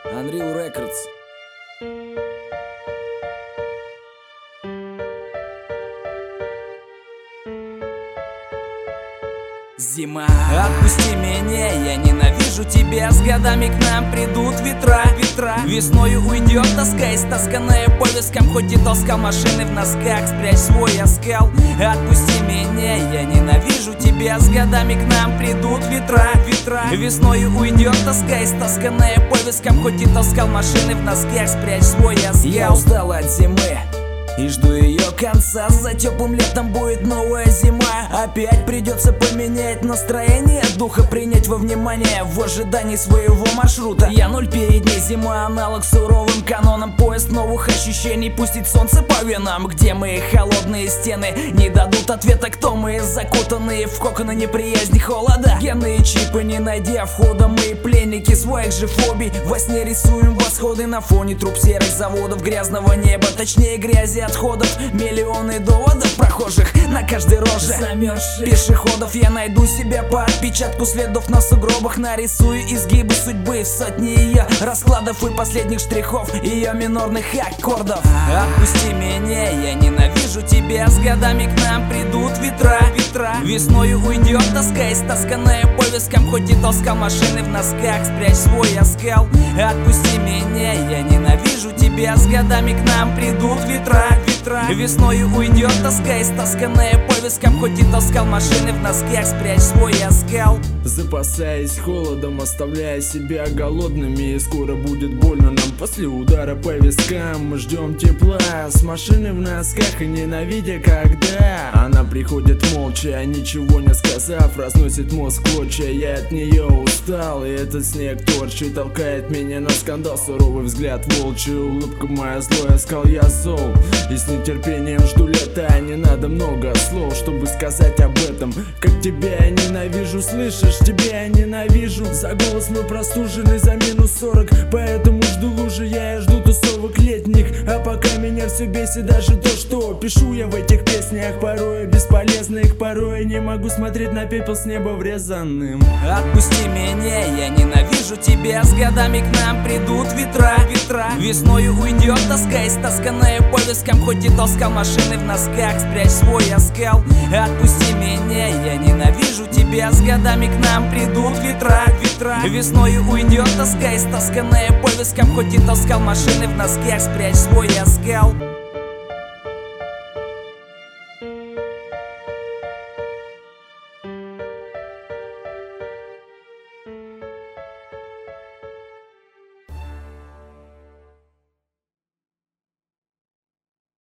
Unreal Records. Зима, отпусти меня, я ненавижу тебя. С годами к нам придут ветра. Весною уйдет тоска, истасканная по вискам. Хоть и таскал машины в носках, спрячь свой оскал. Отпусти меня, я ненавижу тебя. С годами к нам придут ветра. Весною уйдет тоска, истасканная по вискам. Хоть и таскал машины в носках, спрячь свой оскал. Я устал от зимы и жду ее конца. За теплым летом будет новая зима. Опять придется поменять настроение духа, принять во внимание в ожидании своего маршрута. Я нуль перед ней, зима аналог суровым канонам. Поезд новых ощущений, пустить солнце по венам. Где мои холодные стены не дадут ответа, кто мы, закутанные в коконы неприязни холода. Генные чипы не найдя входа, мы пленники своих же фобий. Во сне рисуем восходы на фоне труб серых заводов, грязного неба, точнее грязи отходов. Миллионы доводов прохожих на каждой роже замерзших пешеходов. Я найду себя по отпечатку следов на сугробах. Нарисую изгибы судьбы в сотни ее раскладов и последних штрихов ее минорных аккордов. Отпусти меня, я ненавижу тебя. С годами к нам придут ветра. Весною уйдет тоска, истасканная по вискам. Хоть и таскал машины в носках, спрячь свой оскал. Отпусти меня, я ненавижу тебя. С годами к нам придут ветра. Весною уйдет тоска, истасканная по вискам. Хоть и таскал машины в носках, спрячь свой оскал. Запасаясь холодом, оставляя себя голодными. И скоро будет больно нам после удара по вискам. Мы ждем тепла с машины в носках и ненавидя, когда она приходит молча, ничего не сказав, разносит мозг в клочья. Я от нее устал, и этот снег торчит, толкает меня на скандал. Суровый взгляд, волчья улыбка моя злая, скал я зол. И с нетерпением жду лета, не надо много слов, чтобы сказать об этом. Как тебя я ненавижу, слышишь, тебя я ненавижу. За голос мой простуженный, за минус 40, поэтому жду лужи, я жду тусовок летних. А пока меня все бесит даже то, что пишу я в этих песнях. Порой бесполезных, порой не могу смотреть на пепел с неба врезанным. Отпусти меня, я ненавижу тебя. С годами к нам придут ветра. Весною уйдет тоска, истасканная по вискам. Хоть и таскал машины в носках, спрячь свой оскал. Отпусти меня, я ненавижу тебя. С годами к нам придут ветра. Весною уйдет тоска, истасканная по вискам. Хоть и таскал машины в носках, спрячь свой оскал.